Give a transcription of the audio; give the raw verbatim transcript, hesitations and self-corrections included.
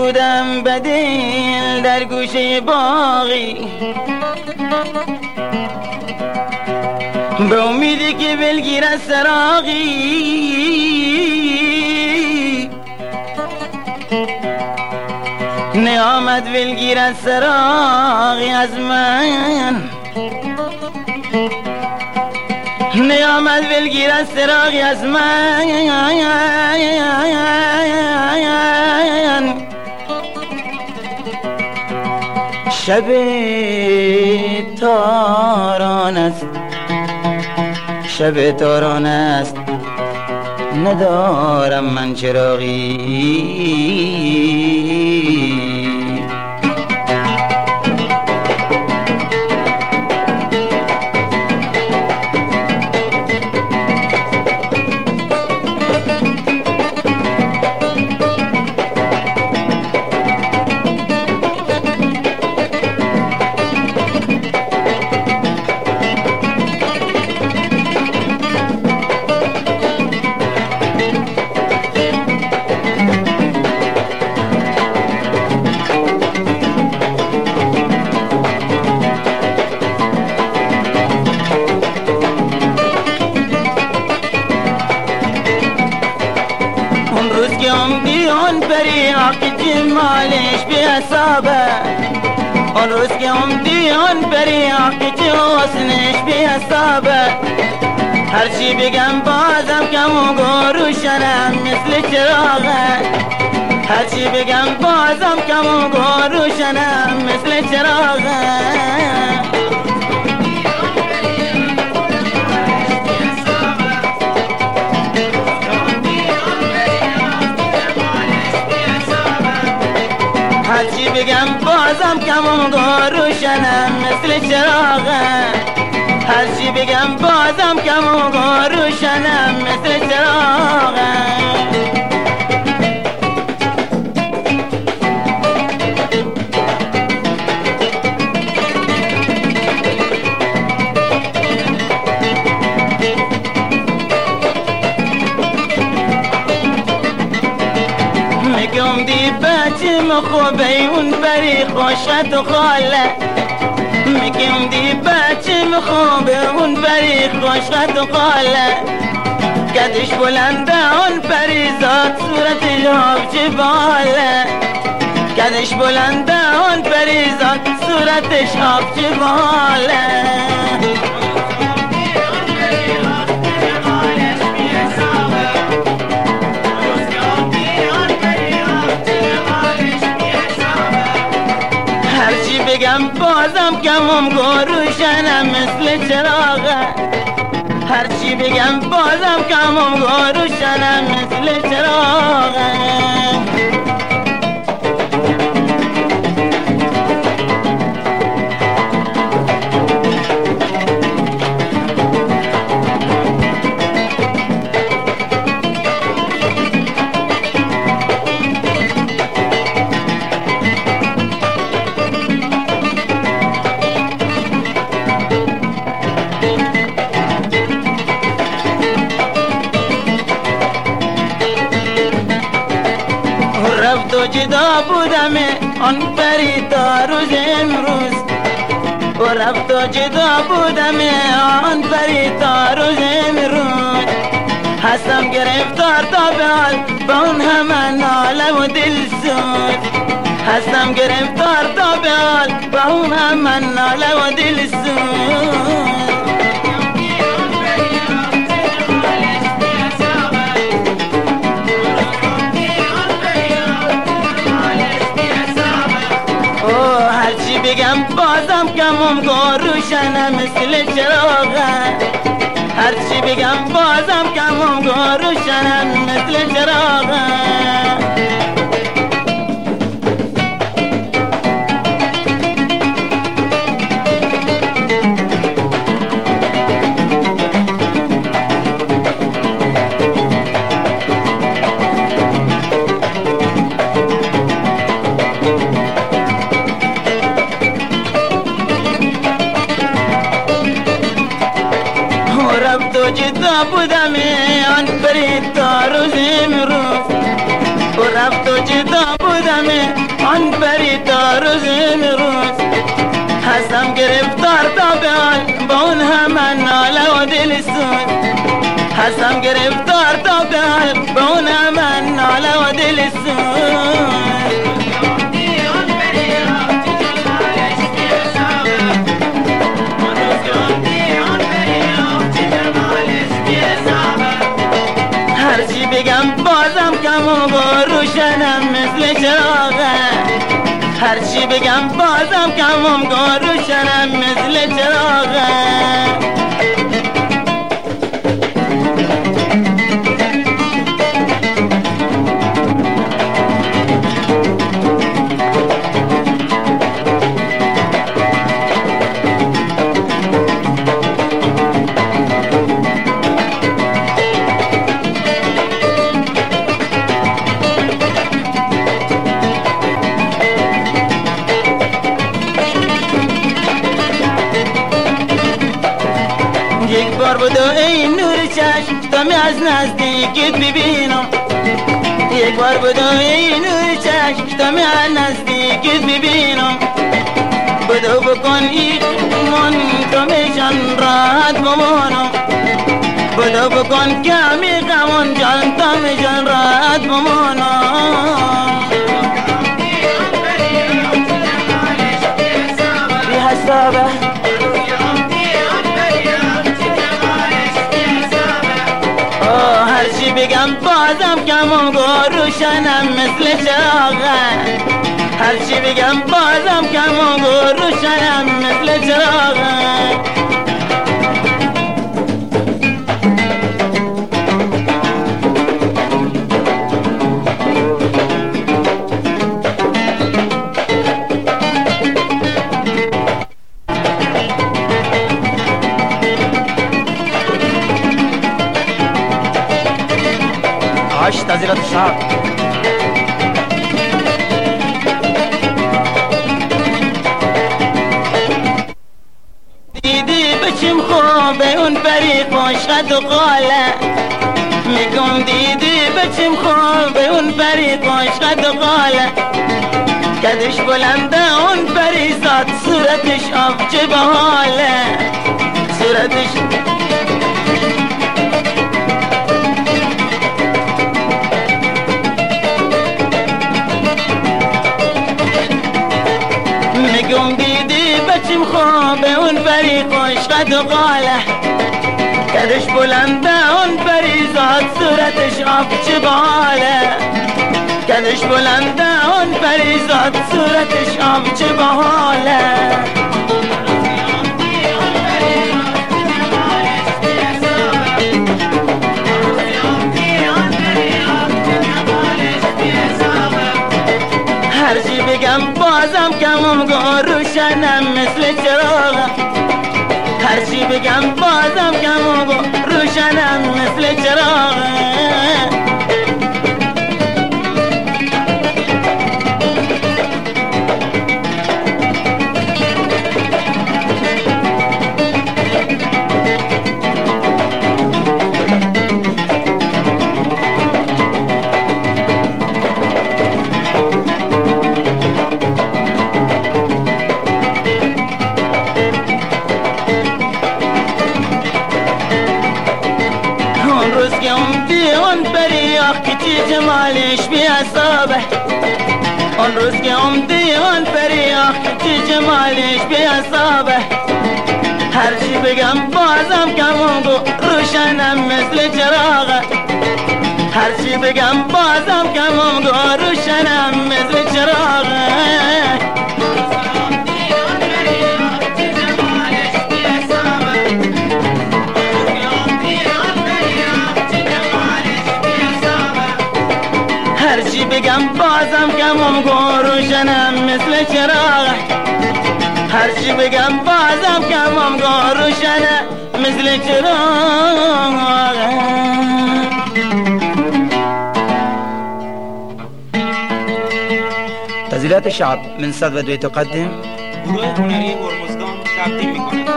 بودم بدل در گوشه باغی، به امیدی که بلگیر از سراغی، نیامد بلگیر از سراغی از من، نیامد بلگیر از سراغی از من. شب تاران است، شب تاران است، ندارم من چراغی. اون پریا که جمالش بی حسابه، اون روز که عمدی اون پریا که حسنش بی حسابه، هرچی بگم بازم کم و گروشنم مثل چراغه، هرچی بگم بازم کم و گروشنم مثل چراغه. هرچی بگم بازم کمون روشنم مثل چراغه، هرچی بگم بازم کمون روشنم مثل چراغه. میگم دی بچم خوبه اون بری خوشت و خاله، میگم دی بچم خوبه اون بری خوشت و خاله، کدش بلنده اون پریزاد صورتش آب جباله، کدش بلنده اون پریزاد صورتش آب جباله. بگم بازم کمم گروشنم مثل چراغه، هرچی بگم بازم کمم گروشنم مثل چراغه. رفت و جدا بودم آن پری تا روز امروز، و رفت و جدا بودم آن پری تا روز امروز، هستم گرفتار تا به حال با اون همه ناله و دلسوز، هستم گرفتار تا به حال با اون همه ناله و دلسوز. هرچی بگم بازم کمم گروشنم مثل چراغه، هرچی بگم بازم کمم گروشنم مثل چراغه. رفت و جدا بودم آن پری تا روز امروز، و رفت و جدا بودم دل سوز هستم گرفتار تا قلب به اون من ناله و دل سوز هرچی بگم بازم کم و روشنم مثل چراغه هرچی بگم بازم کم و روشنم مثل چراغه یک بار بدو ای نور چشم تا می از نزدیکت ببینم یک بار بدو ای نور چشم تا می از نزدیکت ببینم بدو بکن ای من تو میشن راحت بمانم بدو بکن کمی غمون جان تا میشن راحت بمانم بی حسابه هرچی بگم بازم کم و روشنم مثل چراغه هرچی بگم بازم کم و روشنم مثل چراغه عاش تزيلة الشعب دیدی بچم خوبه اون پری خوشقد و قاله میگم دیدی بچم خوبه اون پری خوشقد و قاله کدش بلنده اون پری زاد صورتش آبچه به حاله صورتش میگم دیدی بچم خوبه اون پری خوشقد و قاله کدش بلنده اون پری زاد صورتش آبچه به حاله کدش بلنده اون پری زاد صورتش آبچه به حاله هرچی بگم بازم کمم روشنم مثل چراغ هرچی بگم بازم کمم روشنم مثل چراغ جمالش بی حسابه اون روز که عمدی اون پریاخ چی جمالش بی حسابه هرچی بگم بازم کمونگو روشنم مثل چراغه هرچی بگم بازم کمونگو روشنم مثل چراغه هرچی بگم بازم کمم گو روشنم مثل چراغ هرچی بگم بازم کمم گو روشنم مثل چراغ تسجيلات الشعب من صدى تقدم گروه هنری هرمزگان تقدیم می‌کند.